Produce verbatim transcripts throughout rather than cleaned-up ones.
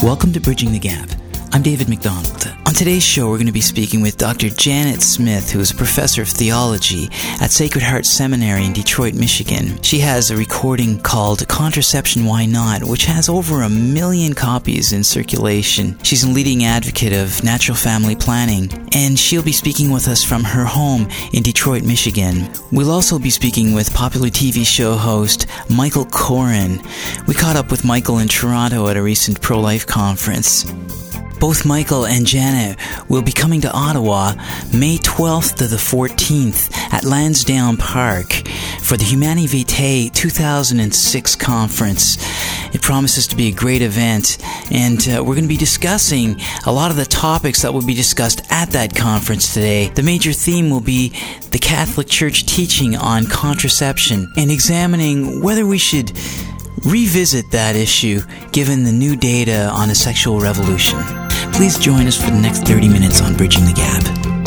Welcome to Bridging the Gap. I'm David McDonald. On today's show, we're going to be speaking with Doctor Janet Smith, who is a professor of theology at Sacred Heart Seminary in Detroit, Michigan. She has a recording called Contraception Why Not, which has over a million copies in circulation. She's a leading advocate of natural family planning, and she'll be speaking with us from her home in Detroit, Michigan. We'll also be speaking with popular T V show host Michael Koren. We caught up with Michael in Toronto at a recent pro-life conference. Both Michael and Janet will be coming to Ottawa May twelfth to the fourteenth at Lansdowne Park for the Humani Vitae two thousand six conference. It promises to be a great event, and uh, we're going to be discussing a lot of the topics that will be discussed at that conference today. The major theme will be the Catholic Church teaching on contraception and examining whether we should revisit that issue given the new data on a sexual revolution. Please join us for the next thirty minutes on Bridging the Gap.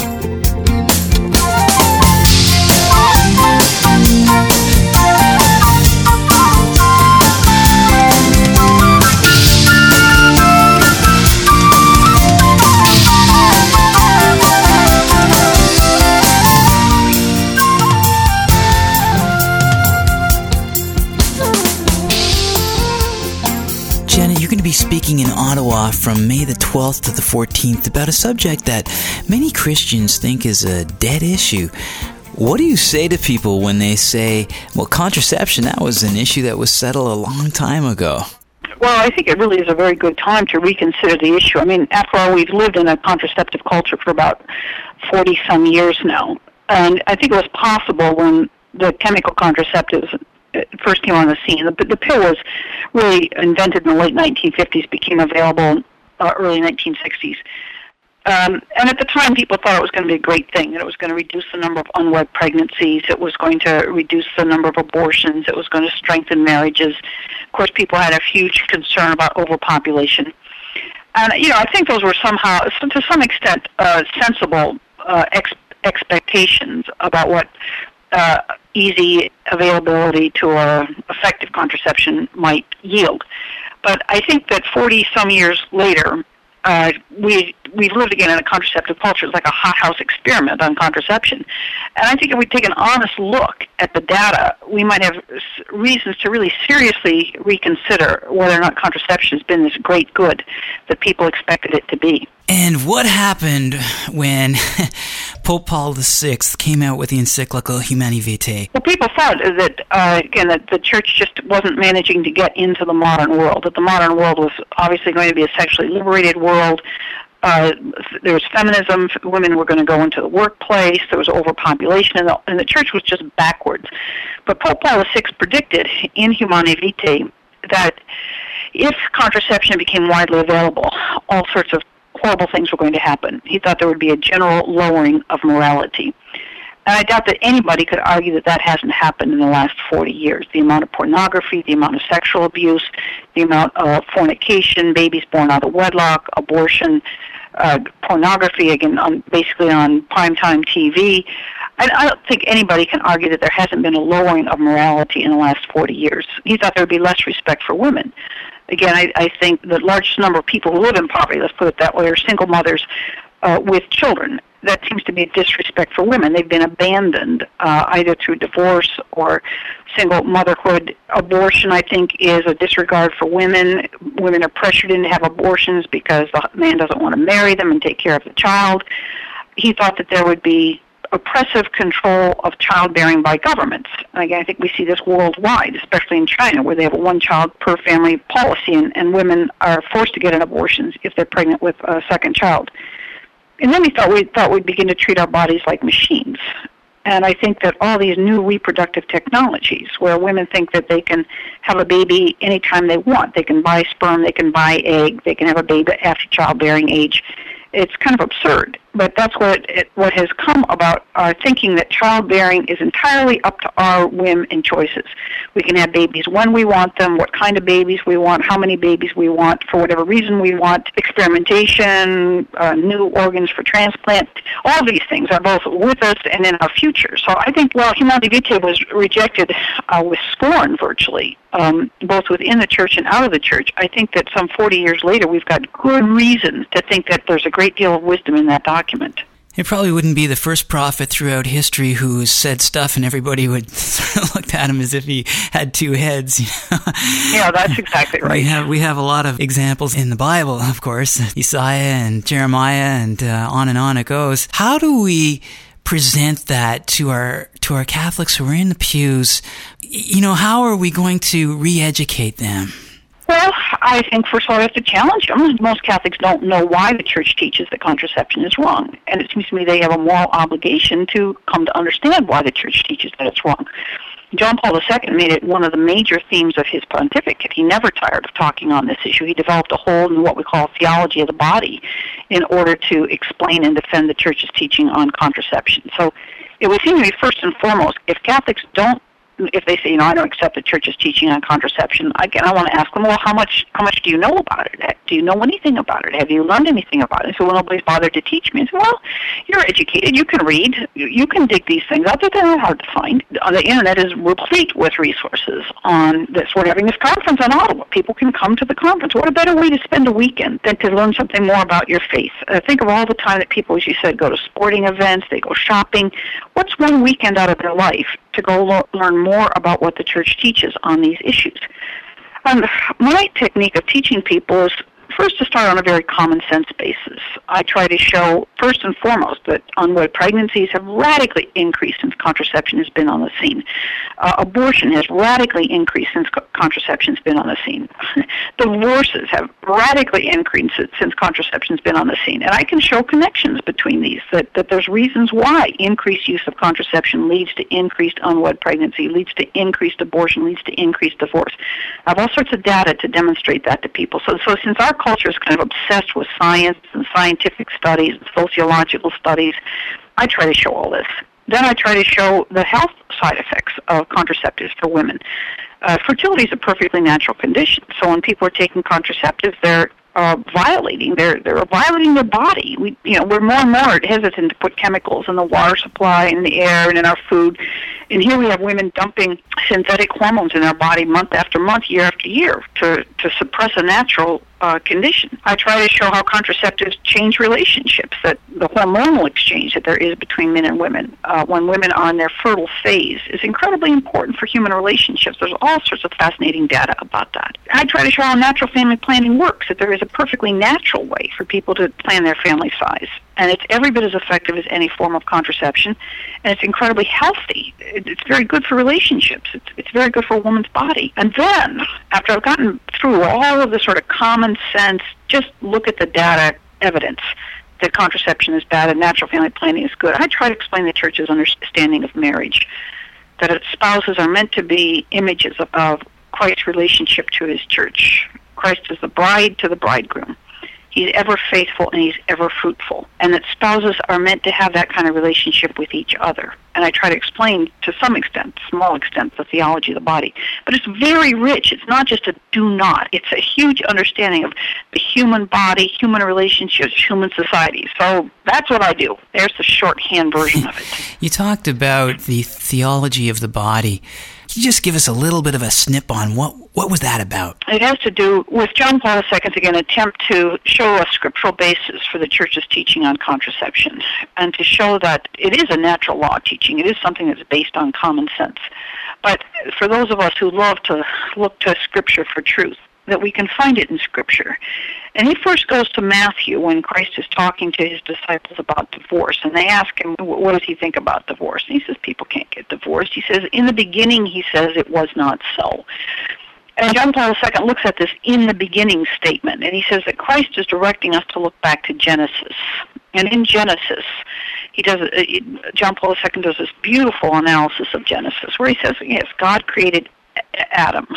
Be speaking in Ottawa from May the twelfth to the fourteenth about a subject that many Christians think is a dead issue. What do you say to people when they say, well, contraception, that was an issue that was settled a long time ago? Well, I think it really is a very good time to reconsider the issue. I mean, after all, we've lived in a contraceptive culture for about forty-some years now. And I think it was possible when the chemical contraceptives first came on the scene. The, the pill was really invented in the late nineteen fifties, became available uh, early nineteen sixties. Um, and at the time, people thought it was going to be a great thing, that it was going to reduce the number of unwed pregnancies, it was going to reduce the number of abortions, it was going to strengthen marriages. Of course, people had a huge concern about overpopulation. And, you know, I think those were somehow, to some extent, uh, sensible uh, ex- expectations about what uh, easy availability to a effective contraception might yield. But I think that forty-some years later, uh, we, we've lived again in a contraceptive culture. It's like a hothouse experiment on contraception. And I think if we take an honest look at the data, we might have reasons to really seriously reconsider whether or not contraception has been this great good that people expected it to be. And what happened when Pope Paul the Sixth came out with the encyclical Humani Vitae? Well, people thought that, uh, again, that the church just wasn't managing to get into the modern world, that the modern world was obviously going to be a sexually liberated world. Uh, there was feminism, women were going to go into the workplace, there was overpopulation, and the, and the church was just backwards. But Pope Paul the Sixth predicted in Humani Vitae that if contraception became widely available, all sorts of horrible things were going to happen. He thought there would be a general lowering of morality. And I doubt that anybody could argue that that hasn't happened in the last forty years. The amount of pornography, the amount of sexual abuse, the amount of fornication, babies born out of wedlock, abortion, uh, pornography, again, on, basically on primetime T V. I, I don't think anybody can argue that there hasn't been a lowering of morality in the last forty years. He thought there would be less respect for women. Again, I, I think the largest number of people who live in poverty, let's put it that way, are single mothers uh, with children. That seems to be a disrespect for women. They've been abandoned uh, either through divorce or single motherhood. Abortion, I think, is a disregard for women. Women are pressured in to have abortions because the man doesn't want to marry them and take care of the child. He thought that there would be oppressive control of childbearing by governments. And again, I think we see this worldwide, especially in China, where they have a one-child-per-family policy, and, and women are forced to get an abortion if they're pregnant with a second child. And then we thought we thought we'd begin to treat our bodies like machines. And I think that all these new reproductive technologies, where women think that they can have a baby anytime they want, they can buy sperm, they can buy egg, they can have a baby after childbearing age, it's kind of absurd. but that's what it, what has come about, our thinking that childbearing is entirely up to our whim and choices. We can have babies when we want them, what kind of babies we want, how many babies we want, for whatever reason we want, experimentation, uh, new organs for transplant. All of these things are both with us and in our future. So I think, well, Humanae Vitae was rejected uh, with scorn virtually, um, both within the church and out of the church. I think that some forty years later, we've got good reason to think that there's a great deal of wisdom in that document. It probably wouldn't be the first prophet throughout history who said stuff and everybody would sort of look at him as if he had two heads. You know? Yeah, that's exactly right. We have, we have a lot of examples in the Bible, of course, Isaiah and Jeremiah, and uh, on and on it goes. How do we present that to our to our Catholics who are in the pews? You know, how are we going to re-educate them? Well, I think, first of all, we have to challenge them. Most Catholics don't know why the Church teaches that contraception is wrong. And it seems to me they have a moral obligation to come to understand why the Church teaches that it's wrong. John Paul the Second made it one of the major themes of his pontificate. He never tired of talking on this issue. He developed a whole new, what we call theology of the body, in order to explain and defend the Church's teaching on contraception. So it would seem to me, first and foremost, if Catholics don't, if they say, you know, I don't accept the Church's teaching on contraception, again, I want to ask them, well, how much how much do you know about it? Do you know anything about it? Have you learned anything about it? So, well, nobody's bothered to teach me. I say, well, you're educated. You can read. You can dig these things out. They're not hard to find. The Internet is replete with resources on this. We're having this conference on Ottawa. People can come to the conference. What a better way to spend a weekend than to learn something more about your faith? Uh, think of all the time that people, as you said, go to sporting events, they go shopping. What's one weekend out of their life to go lo- learn more about what the Church teaches on these issues? And my technique of teaching people is first to start on a very common sense basis. I try to show, first and foremost, that unwed pregnancies have radically increased since contraception has been on the scene. Uh, abortion has radically increased since co- contraception has been on the scene. Divorces have radically increased since contraception has been on the scene. And I can show connections between these, that, that there's reasons why increased use of contraception leads to increased unwed pregnancy, leads to increased abortion, leads to increased divorce. I have all sorts of data to demonstrate that to people. So, so since our culture is kind of obsessed with science and scientific studies and sociological studies, I try to show all this. Then I try to show the health side effects of contraceptives for women. Uh, fertility is a perfectly natural condition. So when people are taking contraceptives, they're uh, violating they're they're violating their body. We you know we're more and more hesitant to put chemicals in the water supply, in the air, and in our food. And here we have women dumping synthetic hormones in their body month after month, year after year, to, to suppress a natural uh, condition. I try to show how contraceptives change relationships, that the hormonal exchange that there is between men and women uh, when women are in their fertile phase is incredibly important for human relationships. There's all sorts of fascinating data about that. I try to show how natural family planning works, that there is a perfectly natural way for people to plan their family size. And it's every bit as effective as any form of contraception, and it's incredibly healthy. It's very good for relationships. It's, it's very good for a woman's body. And then, after I've gotten through all of the sort of common sense, just look at the data evidence that contraception is bad and natural family planning is good, I try to explain the Church's understanding of marriage, that its spouses are meant to be images of, of Christ's relationship to his church. Christ is the bride to the bridegroom. He's ever faithful and he's ever fruitful. And that spouses are meant to have that kind of relationship with each other. And I try to explain, to some extent, small extent, the theology of the body. But it's very rich. It's not just a do not. It's a huge understanding of the human body, human relationships, human society. So that's what I do. There's the shorthand version of it. You talked about the theology of the body. Can you just give us a little bit of a snip on what what was that about? It has to do with John Paul the Second's, again, attempt to show a scriptural basis for the Church's teaching on contraception, and to show that it is a natural law teaching. It is something that's based on common sense. But for those of us who love to look to Scripture for truth, that we can find it in Scripture. And he first goes to Matthew when Christ is talking to his disciples about divorce, and they ask him, what does he think about divorce? And he says, people can't get divorced. He says, in the beginning, he says, it was not so. And John Paul the Second looks at this in the beginning statement, and he says that Christ is directing us to look back to Genesis. And in Genesis, he does John Paul the Second does this beautiful analysis of Genesis, where he says, yes, God created Adam.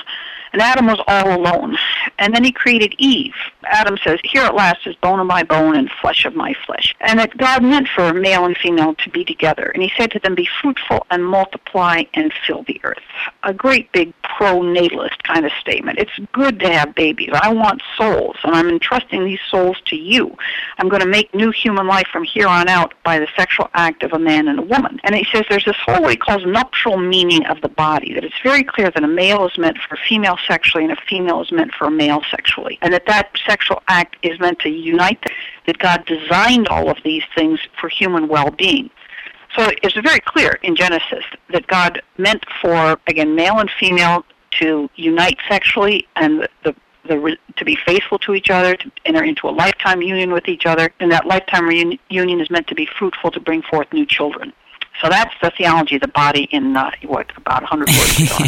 And Adam was all alone. And then he created Eve. Adam says, here at last is bone of my bone and flesh of my flesh. And that God meant for male and female to be together. And he said to them, be fruitful and multiply and fill the earth. A great big pro-natalist kind of statement. It's good to have babies. I want souls, and I'm entrusting these souls to you. I'm going to make new human life from here on out by the sexual act of a man and a woman. And he says there's this whole what he calls nuptial meaning of the body, that it's very clear that a male is meant for a female sexually and a female is meant for a male sexually, and that that sexual act is meant to unite them, that God designed all of these things for human well-being. So it's very clear in Genesis that God meant for, again, male and female to unite sexually and the, the The, to be faithful to each other, to enter into a lifetime union with each other, and that lifetime reunion union is meant to be fruitful to bring forth new children. So that's the theology of the body in, uh, what, about one hundred words ago.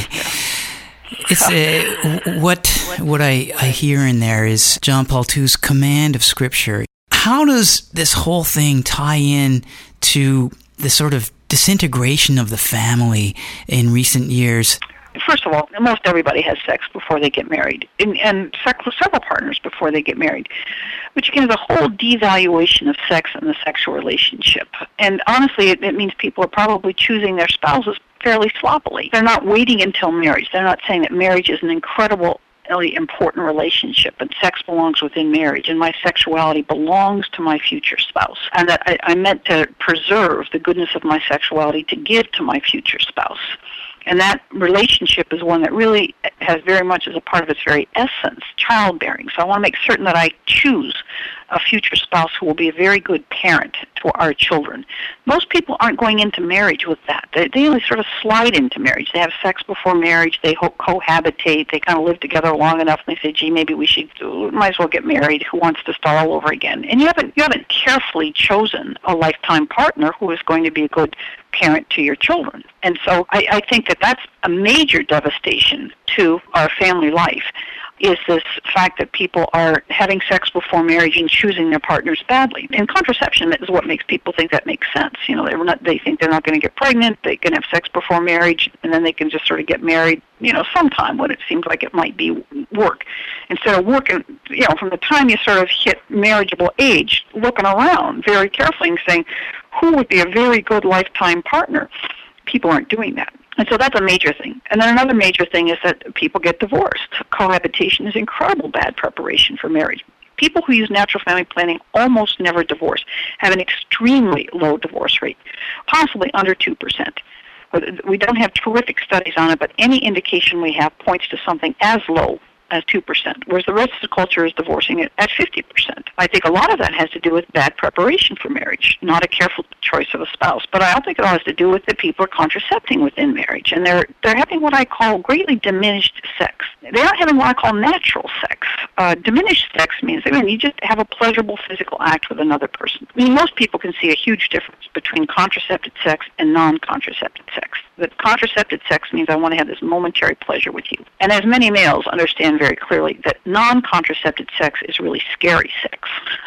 It's uh, what what I, I hear in there is John Paul the Second's command of Scripture. How does this whole thing tie in to the sort of disintegration of the family in recent years? First of all, most everybody has sex before they get married, and, and sex with several partners before they get married, which again is a whole devaluation of sex and the sexual relationship. And honestly, it, it means people are probably choosing their spouses fairly sloppily. They're not waiting until marriage. They're not saying that marriage is an incredible, really important relationship, and sex belongs within marriage, and my sexuality belongs to my future spouse, and that I, I meant to preserve the goodness of my sexuality to give to my future spouse. And that relationship is one that really has very much as a part of its very essence, childbearing. So I want to make certain that I choose a future spouse who will be a very good parent to our children. Most people aren't going into marriage with that. They, they only sort of slide into marriage. They have sex before marriage. They ho- cohabitate. They kind of live together long enough, and they say, gee, maybe we should, we might as well get married. Who wants to start all over again? And you haven't, you haven't carefully chosen a lifetime partner who is going to be a good parent to your children. And so I, I think that that's a major devastation to our family life, is this fact that people are having sex before marriage and choosing their partners badly. And contraception is what makes people think that makes sense. You know, they're not, they think they're not going to get pregnant, they can have sex before marriage, and then they can just sort of get married, you know, sometime when it seems like it might be work. Instead of working, you know, from the time you sort of hit marriageable age, looking around very carefully and saying, who would be a very good lifetime partner? People aren't doing that. And so that's a major thing. And then another major thing is that people get divorced. Cohabitation is incredible bad preparation for marriage. People who use natural family planning almost never divorce, have an extremely low divorce rate, possibly under two percent. We don't have terrific studies on it, but any indication we have points to something as low as two percent, whereas the rest of the culture is divorcing it at fifty percent. I think a lot of that has to do with bad preparation for marriage, not a careful choice of a spouse. But I don't think it all has to do with that people are contracepting within marriage, and they're they're having what I call greatly diminished sex. They're not having what I call natural sex. Uh, diminished sex means, I mean, you just have a pleasurable physical act with another person. I mean, most people can see a huge difference between contracepted sex and non-contracepted sex. That contracepted sex means I want to have this momentary pleasure with you. And as many males understand very clearly that non-contracepted sex is really scary sex.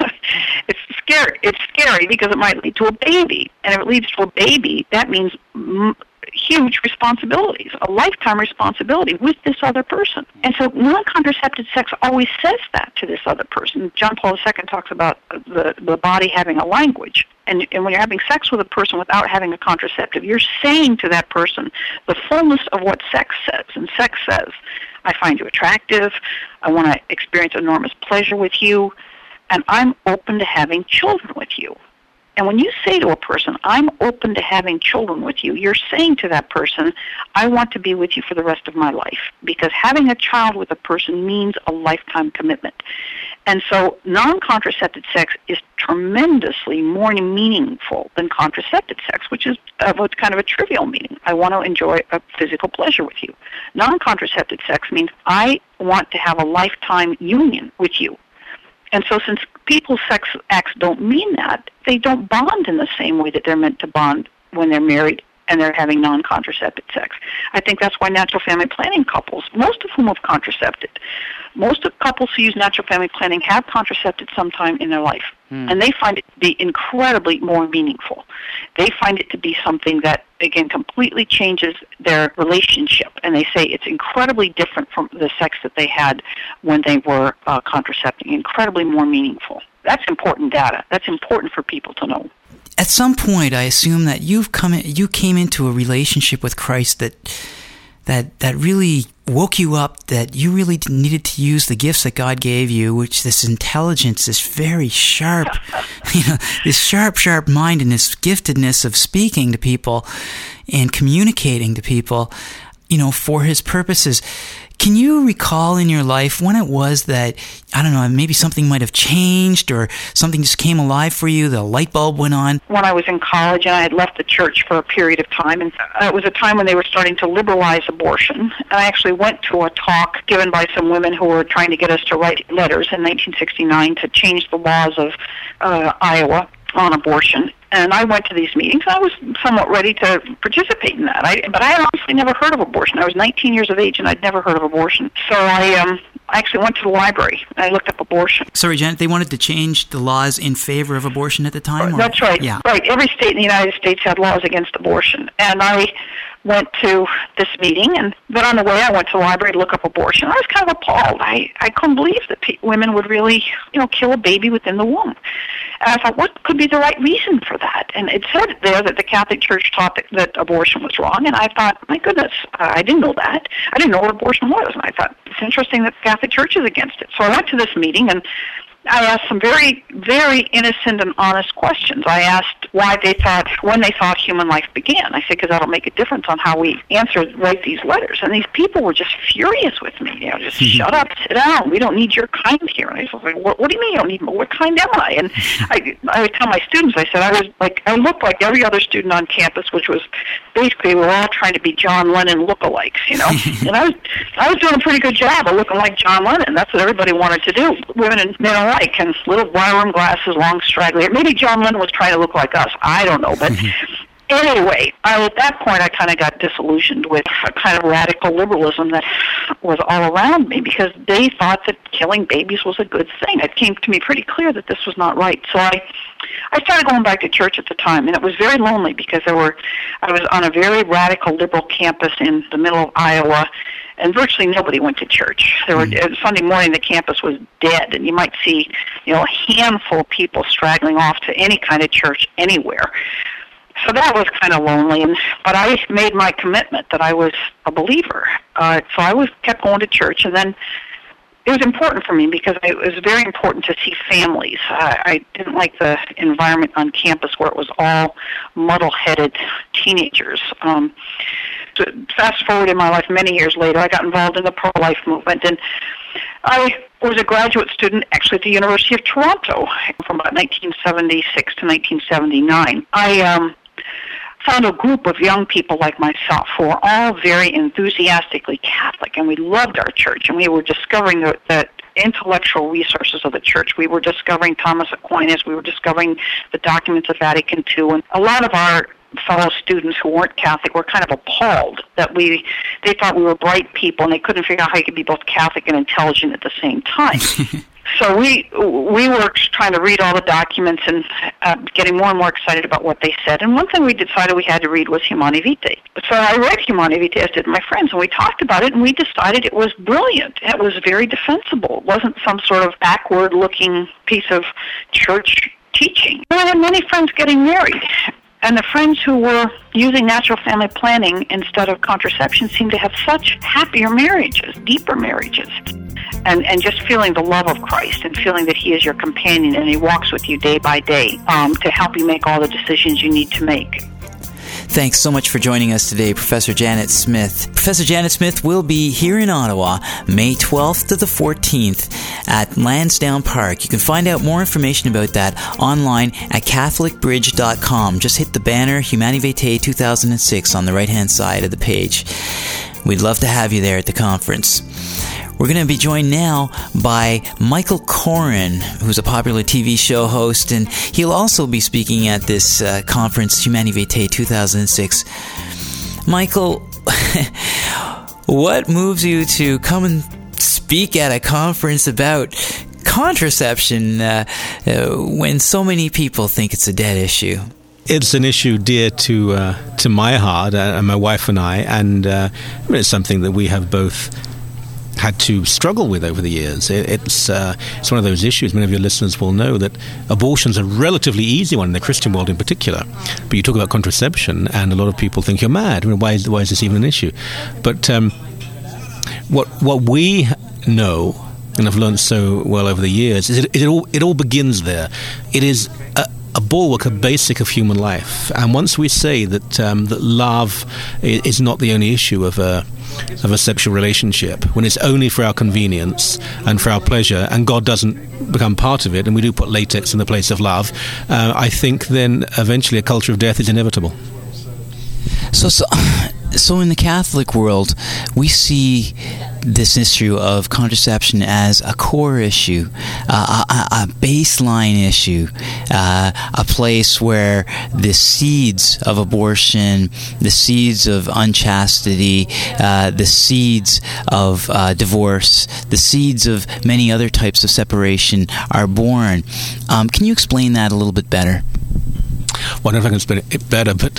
It's scary. It's scary because it might lead to a baby. And if it leads to a baby, that means m- huge responsibilities, a lifetime responsibility with this other person. And so non-contracepted sex always says that to this other person. John Paul the Second talks about the, the body having a language. And, and when you're having sex with a person without having a contraceptive, you're saying to that person the fullness of what sex says. And sex says, I find you attractive, I want to experience enormous pleasure with you, and I'm open to having children with you. And when you say to a person, I'm open to having children with you, you're saying to that person, I want to be with you for the rest of my life. Because having a child with a person means a lifetime commitment. And so non-contracepted sex is tremendously more meaningful than contracepted sex, which is of a kind of a trivial meaning. I want to enjoy a physical pleasure with you. Non-contracepted sex means I want to have a lifetime union with you. And so since people's sex acts don't mean that, they don't bond in the same way that they're meant to bond when they're married and they're having non-contracepted sex. I think that's why natural family planning couples, most of whom have contracepted, most of couples who use natural family planning have contracepted sometime in their life. Mm. And they find it to be incredibly more meaningful. They find it to be something that, again, completely changes their relationship. And they say it's incredibly different from the sex that they had when they were uh, contracepting, incredibly more meaningful. That's important data. That's important for people to know. At some point, I assume that you've come, in, you came into a relationship with Christ that that that really woke you up, that you really needed to use the gifts that God gave you, which this intelligence, this very sharp, you know, this sharp, sharp mind and this giftedness of speaking to people and communicating to people, you know, for His purposes. Can you recall in your life when it was that, I don't know, maybe something might have changed or something just came alive for you, the light bulb went on? When I was in college and I had left the church for a period of time, and it was a time when they were starting to liberalize abortion, and I actually went to a talk given by some women who were trying to get us to write letters in nineteen sixty-nine to change the laws of uh, Iowa on abortion. And I went to these meetings. I was somewhat ready to participate in that. I, but I had honestly never heard of abortion. I was nineteen years of age, and I'd never heard of abortion. So I um, I actually went to the library, and I looked up abortion. Sorry, Janet, they wanted to change the laws in favor of abortion at the time? Or? That's right. Yeah. Right. Every state in the United States had laws against abortion. And I went to this meeting, and then on the way I went to the library to look up abortion. I was kind of appalled. I, I couldn't believe that pe- women would really, you know, kill a baby within the womb. And I thought, what could be the right reason for that? And it said there that the Catholic Church taught that, that abortion was wrong, and I thought, my goodness, uh, I didn't know that. I didn't know what abortion was, and I thought, it's interesting that the Catholic Church is against it. So I went to this meeting, and I asked some very, very innocent and honest questions. I asked why they thought, when they thought human life began. I said, because that'll make a difference on how we answer, write these letters. And these people were just furious with me. You know, just mm-hmm. shut up, sit down. We don't need your kind here. And I was like, what, what do you mean you don't need me? What kind am I? And I, I would tell my students, I said, I was like, I looked like every other student on campus, which was basically we were all trying to be John Lennon lookalikes, you know. And I was, I was doing a pretty good job of looking like John Lennon. That's what everybody wanted to do. Women and men alike. And little wire rim glasses, long straggly. Maybe John Lennon was trying to look like us. I don't know. But anyway, I, at that point, I kind of got disillusioned with a kind of radical liberalism that was all around me because they thought that killing babies was a good thing. It came to me pretty clear that this was not right. So I, I started going back to church at the time, and it was very lonely because there were, I was on a very radical liberal campus in the middle of Iowa, and virtually nobody went to church. There were mm. Sunday morning, the campus was dead, and you might see, you know, a handful of people straggling off to any kind of church anywhere. So that was kind of lonely, and, but I made my commitment that I was a believer. Uh, so I was kept going to church, and then it was important for me because it was very important to see families. Uh, I didn't like the environment on campus where it was all muddle-headed teenagers. Um, so fast forward in my life many years later, I got involved in the pro-life movement, and I was a graduate student actually at the University of Toronto from about nineteen seventy-six to nineteen seventy-nine. I um, found a group of young people like myself who were all very enthusiastically Catholic, and we loved our church, and we were discovering the, the intellectual resources of the church. We were discovering Thomas Aquinas. We were discovering the documents of Vatican Two, and a lot of our fellow students who weren't Catholic were kind of appalled that we, they thought we were bright people, and they couldn't figure out how you could be both Catholic and intelligent at the same time. So we we were trying to read all the documents and uh, getting more and more excited about what they said. And one thing we decided we had to read was Humanae Vitae. So I read Humanae Vitae, as did my friends, and we talked about it, and we decided it was brilliant. It was very defensible. It wasn't some sort of backward-looking piece of church teaching. I had many friends getting married. And the friends who were using natural family planning instead of contraception seemed to have such happier marriages, deeper marriages, and, and just feeling the love of Christ and feeling that He is your companion and He walks with you day by day um, to help you make all the decisions you need to make. Thanks so much for joining us today, Professor Janet Smith. Professor Janet Smith will be here in Ottawa, May twelfth to the fourteenth at Lansdowne Park. You can find out more information about that online at catholic bridge dot com. Just hit the banner Humanae Vitae two thousand six on the right-hand side of the page. We'd love to have you there at the conference. We're going to be joined now by Michael Koren, who's a popular T V show host, and he'll also be speaking at this uh, conference, Humanae Vitae two thousand six. Michael, what moves you to come and speak at a conference about contraception uh, uh, when so many people think it's a dead issue? It's an issue dear to uh, to my heart uh, and my wife and I, and uh, it's something that we have both had to struggle with over the years. It, it's uh, it's one of those issues. Many of your listeners will know that abortion's a relatively easy one in the Christian world in particular. But you talk about contraception, and a lot of people think you're mad. I mean, why is why is this even an issue? But um, what what we know and have learned so well over the years is it, it all it all begins there. It is a, a bulwark, a basic of human life. And once we say that um, that love is not the only issue of a of a sexual relationship, when it's only for our convenience and for our pleasure, and God doesn't become part of it, and we do put latex in the place of love, uh, I think then eventually a culture of death is inevitable. So, so, so in the Catholic world, we see this issue of contraception as a core issue, uh, a, a baseline issue, uh, a place where the seeds of abortion, the seeds of unchastity, uh, the seeds of uh, divorce, the seeds of many other types of separation are born. Um, can you explain that a little bit better? Well, I don't know if I can explain it better, but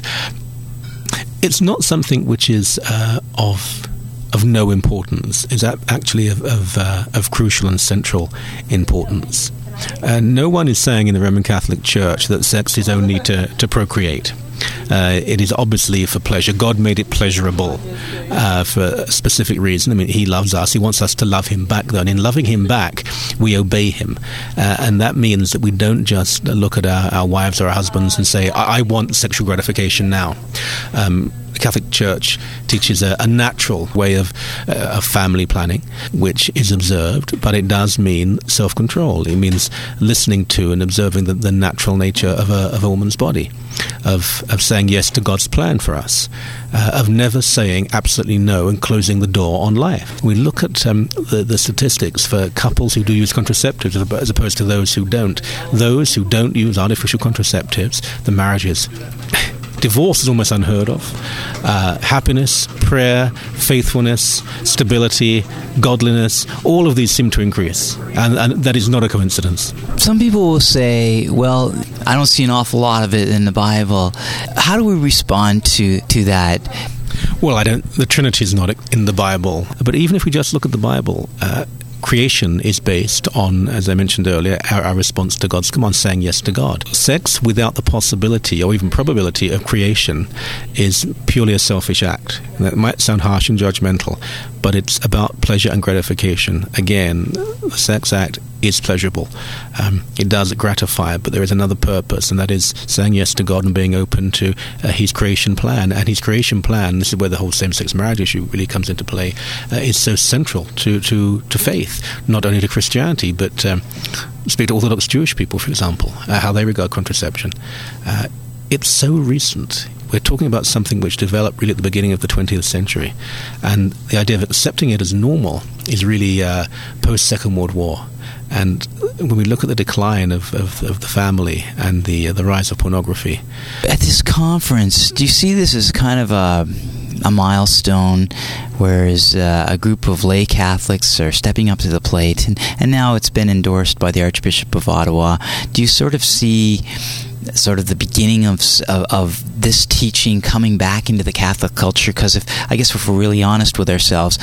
it's not something which is uh, of of no importance. It's actually of of, uh, of crucial and central importance. Uh, no one is saying in the Roman Catholic Church that sex is only to, to procreate. Uh, it is obviously for pleasure. God made it pleasurable uh, for a specific reason. I mean, He loves us. He wants us to love Him back, though. And in loving Him back, we obey Him. Uh, and that means that we don't just look at our, our wives or our husbands and say, I, I want sexual gratification now. Um, the Catholic Church teaches a, a natural way of, uh, of family planning, which is observed, but it does mean self-control. It means listening to and observing the, the natural nature of a, of a woman's body, of, of saying yes to God's plan for us, uh, of never saying absolutely no and closing the door on life. We look at um, the, the statistics for couples who do use contraceptives as opposed to those who don't. Those who don't use artificial contraceptives, the marriages... Divorce is almost unheard of. Uh, happiness, prayer, faithfulness, stability, godliness, all of these seem to increase. And, and that is not a coincidence. Some people will say, well, I don't see an awful lot of it in the Bible. How do we respond to, to that? Well, I don't. The Trinity is not in the Bible. But even if we just look at the Bible, uh, creation is based on, as I mentioned earlier, our, our response to God's command, saying yes to God. Sex without the possibility or even probability of creation is purely a selfish act. And that might sound harsh and judgmental, but it's about pleasure and gratification. Again, the sex act is pleasurable. Um, it does gratify, but there is another purpose, and that is saying yes to God and being open to uh, His creation plan. And His creation plan, this is where the whole same-sex marriage issue really comes into play, uh, is so central to, to, to faith, not only to Christianity, but um, speak to Orthodox Jewish people, for example, uh, how they regard contraception. Uh, it's so recent. We're talking about something which developed really at the beginning of the twentieth century. And the idea of accepting it as normal is really uh, post-Second World War. And when we look at the decline of, of, of the family and the uh, the rise of pornography. At this conference, do you see this as kind of a, a milestone, whereas uh, a group of lay Catholics are stepping up to the plate, and, and now it's been endorsed by the Archbishop of Ottawa? Do you sort of see sort of the beginning of, of of this teaching coming back into the Catholic culture? Because if I guess if we're really honest with ourselves,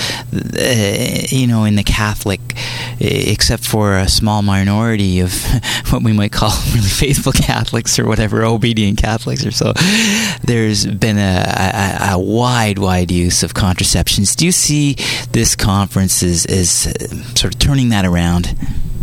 uh, you know, in the Catholic, except for a small minority of what we might call really faithful Catholics or whatever, obedient Catholics or so, there's been a, a, a wide, wide use of contraceptions. Do you see this conference as, as sort of turning that around?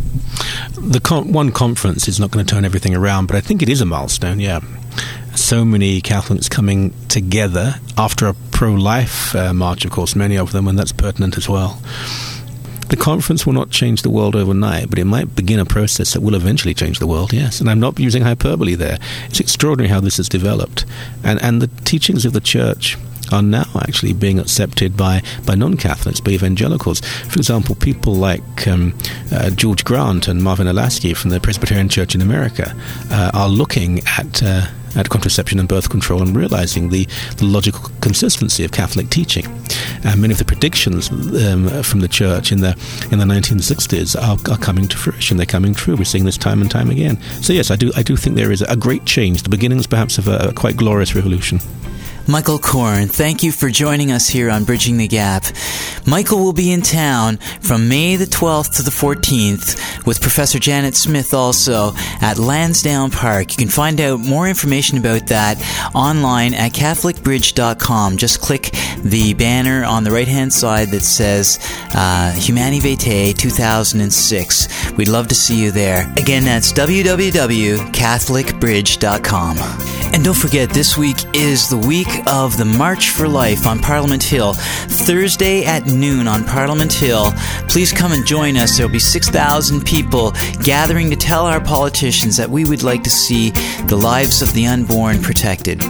The con- one conference is not going to turn everything around, but I think it is a milestone, yeah. So many Catholics coming together after a pro-life uh, march, of course, many of them, and that's pertinent as well. The conference will not change the world overnight, but it might begin a process that will eventually change the world, yes. And I'm not using hyperbole there. It's extraordinary how this has developed. And, and the teachings of the Church are now actually being accepted by, by non-Catholics, by evangelicals. For example, people like um, uh, George Grant and Marvin Olasky from the Presbyterian Church in America uh, are looking at uh, at contraception and birth control and realizing the, the logical consistency of Catholic teaching. Uh, many of the predictions um, from the Church in the in the nineteen sixties are, are coming to fruition. They're coming true. We're seeing this time and time again. So yes, I do I do think there is a great change, the beginnings perhaps of a, a quite glorious revolution. Michael Korn, thank you for joining us here on Bridging the Gap. Michael will be in town from May the twelfth to the fourteenth with Professor Janet Smith also at Lansdowne Park. You can find out more information about that online at catholic bridge dot com. Just click the banner on the right-hand side that says uh, Humani Vitae two thousand six. We'd love to see you there. Again, that's w w w dot catholic bridge dot com. And don't forget, this week is the week of the March for Life on Parliament Hill. Thursday at noon on Parliament Hill. Please come and join us. There will be six thousand people gathering to tell our politicians that we would like to see the lives of the unborn protected.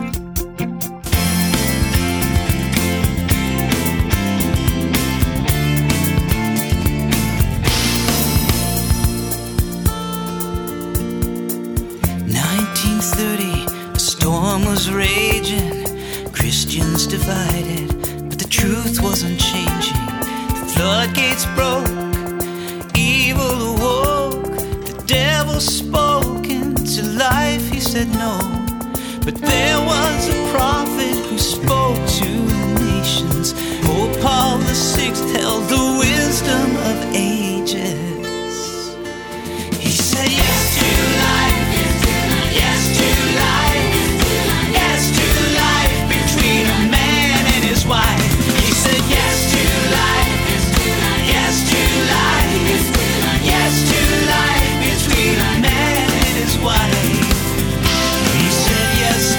nineteen thirty, a storm was raging. Christians divided, but the truth was unchanging. The floodgates broke, evil awoke. The devil spoke into life, he said no. But there was a prophet who spoke to the nations. Pope Paul the Sixth held the wisdom of ages. He said yes to life, yes to life, yes to life between a man and his wife. He said yes to life, yes to life, yes to life between a man and his wife. He said yes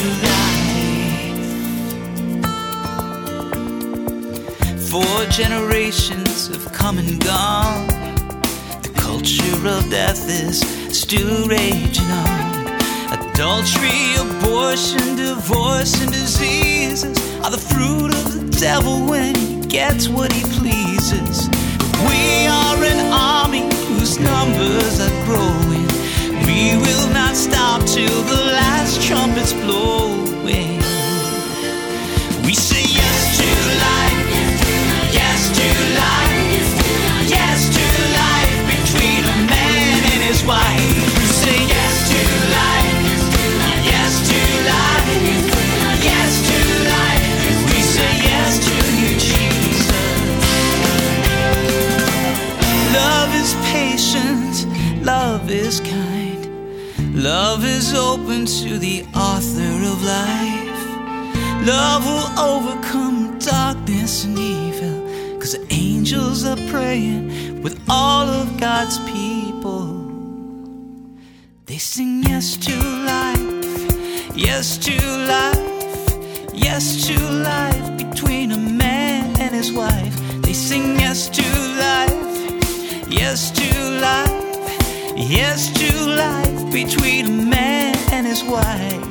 to life. Four generations have come and gone. The culture of death is still raging on. Adultery, abortion, divorce, and diseases are the fruit of the devil when he gets what he pleases. We are an army whose numbers are growing. We will not stop till the last trumpet's blowing. We say yes to life, yes to life, yes to life between a man and his wife. We say yes to life, yes to life, yes to life. We say yes to you, Jesus. Love is patient, love is kind. Love is open to the author of life. Love will overcome darkness and evil, 'cause the angels are praying with all of God's people. They sing yes to life, yes to life, yes to life between a man and his wife. They sing yes to life, yes to life, yes to life between a man and his wife.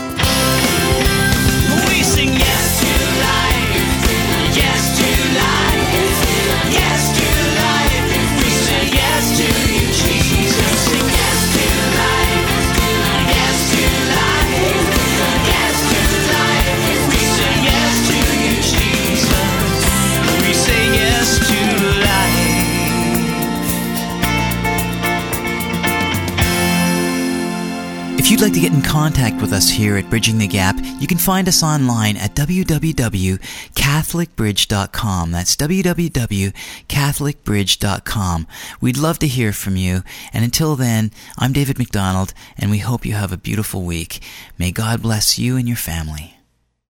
We sing yes to life, yes to life, yes to life. We say yes to you, Jesus. Sing yes to life, yes to life, yes to life. We say yes to you, Jesus. We say yes to life. If you'd like to get in contact with us here at Bridging the Gap, you can find us online at w w w dot catholic bridge dot com. That's w w w dot catholic bridge dot com. We'd love to hear from you. And until then, I'm David McDonald, and we hope you have a beautiful week. May God bless you and your family.